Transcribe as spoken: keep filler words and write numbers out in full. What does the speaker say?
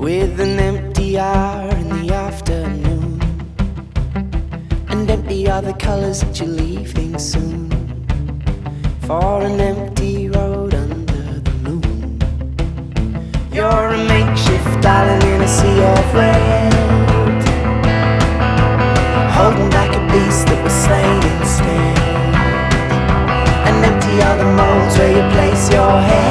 with an empty hour in the afternoon, and empty are the colours that you're leaving soon, for an empty road under the moon. You're a makeshift island in a sea of red, holding back a beast that was slain instead, and empty are the moulds where you place your head.